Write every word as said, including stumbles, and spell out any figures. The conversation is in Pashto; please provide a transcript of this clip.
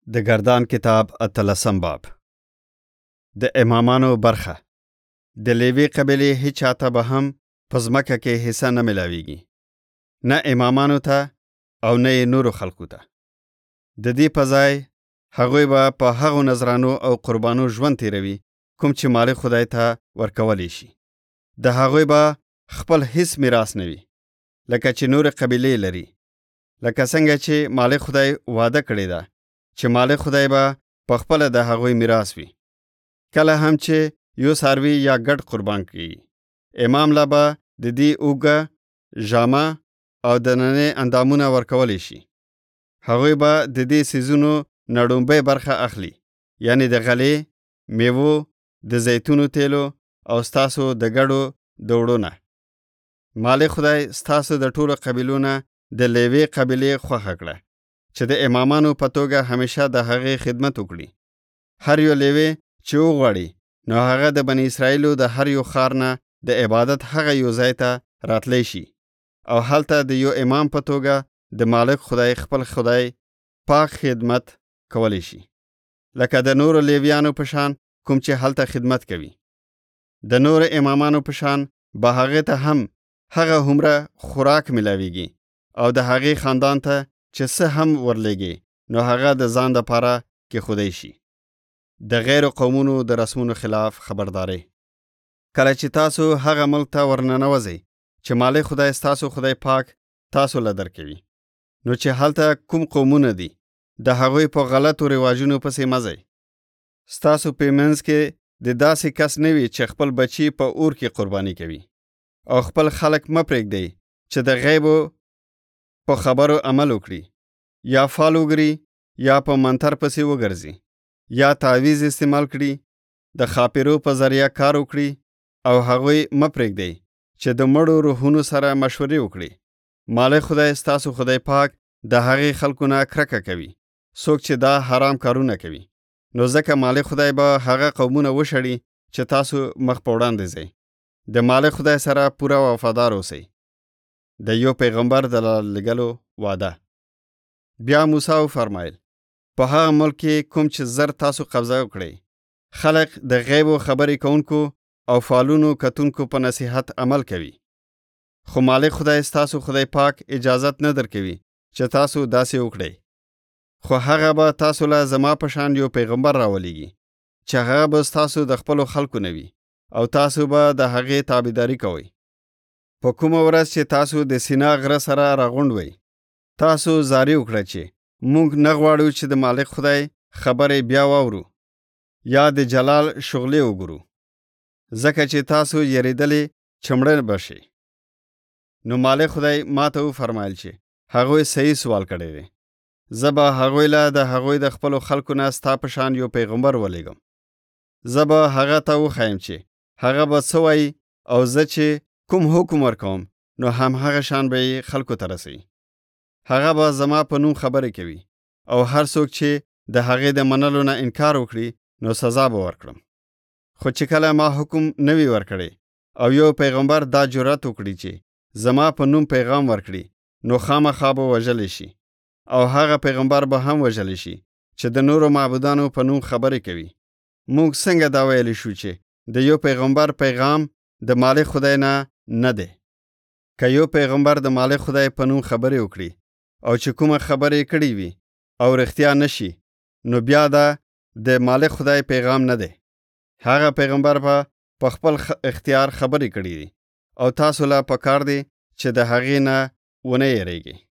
د گردان کتاب اتلسم باب. د امامانو برخه. د لیوی قبیله هیچ چاته به هم په ځمکه کې حصه نه ملاویږي، نه امامانو ته او نه نورو خلقو ته. د دې په ځای هغوی به په هغو نظرانو او قربانو ژوند تیروي کوم چې مالک خدای ته ورکولی شي. د هغوی به خپل هیڅ میراث نه وي لکه چې نور قبیلې لري، لکه څنګه چې مالک خدای وعده کړی ده چې مالک خدای به په خپله د هغوی میراث وي. کله هم چې یو څاروي یا ګډ قربان کړي، امام لا به د دې اوږه، ژامه او دننه اندامونه ورکولی شي. هغوی به د دې څیزونو نه ډومبۍ برخه اخلي، یعنی د غلې، میوو، د زیتونو تیلو او ستاسو د ګډو دوړو نه. مالک خدای ستاسو د ټولو قبیلو نه د لیوی قبیلې خوښه کړه چې د امامانو په توګه همیشه د هغې خدمت وکړي. هر یو لیوی چې وغواړي نو هغه د بنی اسرائیلو د هر یو ښار نه د عبادت هغه یو ځای ته راتلی شي او هلته د یو امام په توګه د مالک خدای خپل خدای پاک خدمت کولی شي، لکه د نورو لیویانو په شان کوم چې هلته خدمت کوي. د نور امامانو په شان به هغه ته هم هغه همره خوراک ملاویږي او د هغې خاندان ته چې څه هم ورلېږي نو هغه د ځان دپاره کې خدای شي. د غیر قومونو د رسمونو خلاف خبرداري. کله چې تاسو هغه ملک ته ورننوځئ چې مالک خدای ستاسو خدای پاک تاسو له درکوي، نو چې هلته کوم قومونه دي د هغوی په غلطو رواجونو پسې مه ځئ. ستاسو په منځ کې د داسې کس نه وي چې خپل بچي په اور کې قرباني کوي، او خپل خلک مه پرېږدئ چې د غیبو په خبرو عمل وکړي، یا فال وګري، یا په منتر پسې وګرځي، یا تعویز استعمال کړي، د خاپیرو په ذریعه کار وکړي، او هغوی مه پرېږدئ چې د مړو روحونو سره مشورې وکړي. مالک خدای ستاسو خدای پاک د هغې خلکو نه کرکه کوي څوک چې دا حرام کارونه کوي. نو ځکه مالک خدای به هغه قومونه وشړي چې تاسو مخ په وړاندې ځئ. د مالک خدای سره پوره وفادار اوسئ. د یو پیغمبر د رالېږلو وعده. بیا موسی وفرمایل، په هغه ملک کې کوم چې زر تاسو قبضه وکړئ، خلق د غیبو خبرې کوونکو او فالونو کتونکو په نصیحت عمل کوي. خو مالک خدای ستاسو خدای پاک اجازت نه درکوي چې تاسو داسې وکړئ. خو هغه به تاسو له زما په شان یو پیغمبر راولېږي چې هغه به ستاسو د خپلو خلکو نه وي او تاسو به د هغې تابعداري کوئ. په کومه ورځ چې تاسو د سینا غره سره راغونډ وئ، تاسو زاري وکړه چې موږ نه غواړو چې د مالک خدای خبرې بیا واورو یا د جلال شغلې وګورو، ځکه چې تاسو یریدلې چمړه بشي. نو مالک خدای ما ته وفرمایل چې هغوی صحیح سوال کړی دی. زه به هغوی له د هغوی د خپلو خلکو نه ستا په شان یو پیغمبر ولېږم. زه به هغه ته وښیم چې هغه به څه وایي، او زه چې کوم حکم ورکوم نو هم هغه شان به یې خلکو ته رسوي. هغه به زما په نوم خبرې کوي، او هر څوک چې د هغې د منلو نه انکار وکړي نو سزا به ورکړم. خو چې کله ما حکم نه وي ورکړی او یو پیغمبر دا جرأت وکړي چې زما په نوم پیغام ورکړي، نو خامخا به وژلی شي، او هغه پیغمبر به هم وژلی شي چې د نورو معبودانو په نوم خبرې کوي. موږ څنګه دا ویلی شو چې د یو پیغمبر پیغام د مالک خدای نه نه دی؟ که یو پیغمبر د مالک خدای په نوم خبرې وکړي او چې کومه خبرې کړي وي او رښتیا نشي، نو بیا دا د مالک خدای پیغام نه دی. هغه پیغمبر به په خپل اختیار خبرې کړي دي، او تاسو لا پکار دی چې د هغې نه ونه یریږئ.